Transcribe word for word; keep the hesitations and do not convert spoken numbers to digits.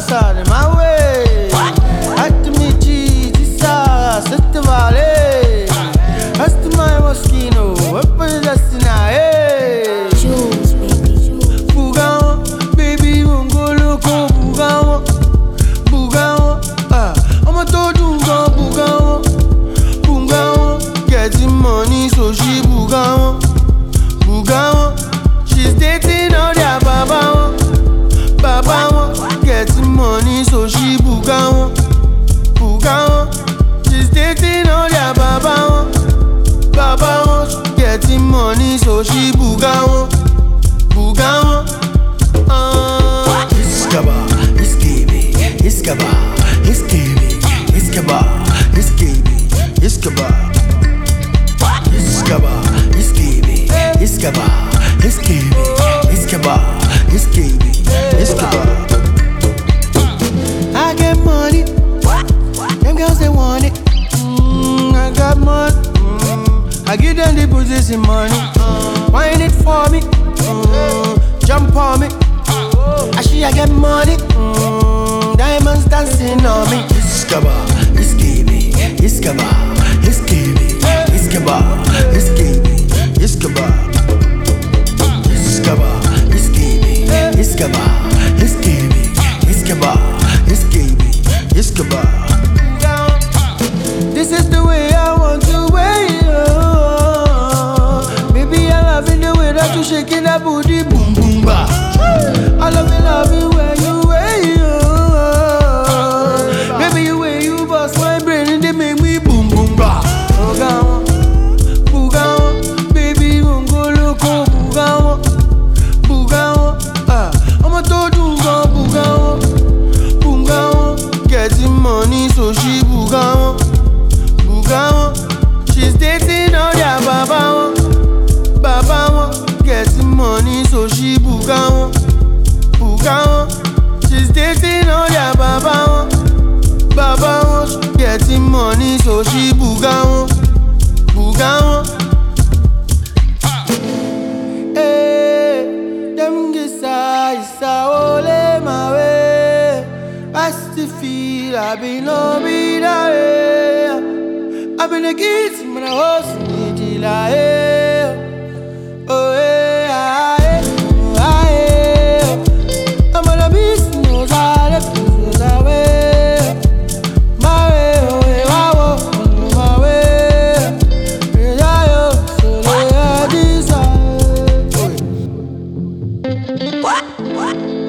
passare my way. Atomici, ti sa, sette vale. Hasta my moschino, up in the destiny. Jules, baby, Jules. Bugawa, baby, won't go loco. Bugawa, Bugawa, ah, I'm a total go Bugawa. Bugawa, getting money, so she Bugawa. Bugawa, she's dating all their baba. Baba, getting money, so she Bugawa. Bugawa, she's dating all their baba. Baba, getting money, so she Bugawa. Bugawa, ah. Iskaba, iskibi, iskaba, iskibi, iskaba, iskibi, iskaba. Iskaba, iskibi, iskaba, iskibi, iskaba, iskibi, iskaba. I get money, them girls they want it. Mm, I got money, mm, I give them the position money. Wine it for me, mm, jump on me. I see I get money, mm, diamonds dancing on me. Iskaba, iskibi, iskaba, iskibi, iskaba, iskibi, iskaba. Iskaba, iskibi, iskaba, iskibi, iskaba, iskibi, iskaba. This is the way I want to wear you. Baby, I love it the way that you shaking that booty, boom boom ba. I love it, love it when you wear you. Baby, you way you bust my brain and they make me boom boom ba. Bugawa, Bugawa, baby, won't go loco. Bugawa, Bugawa, ah, I'm a total go Bugawa. Bugawa, getting money, so she Bugawa. Bugawa, she's dating all their baba. Baba, getting money, so she Bugawa. Bugawa, she's dating all their baba. Baba, getting money, so she Bugawa. Bugawa, eh, them gisa isa ole my way. I still feel I be no be that way. I been a kids, man, I host me till I hear. Oh, yeah, ah, yeah, oh, ah, yeah. I'm gonna be no side, no side. My way, oh, yeah, wow, oh, my way. Yeah, yo, so they are this side. What? What?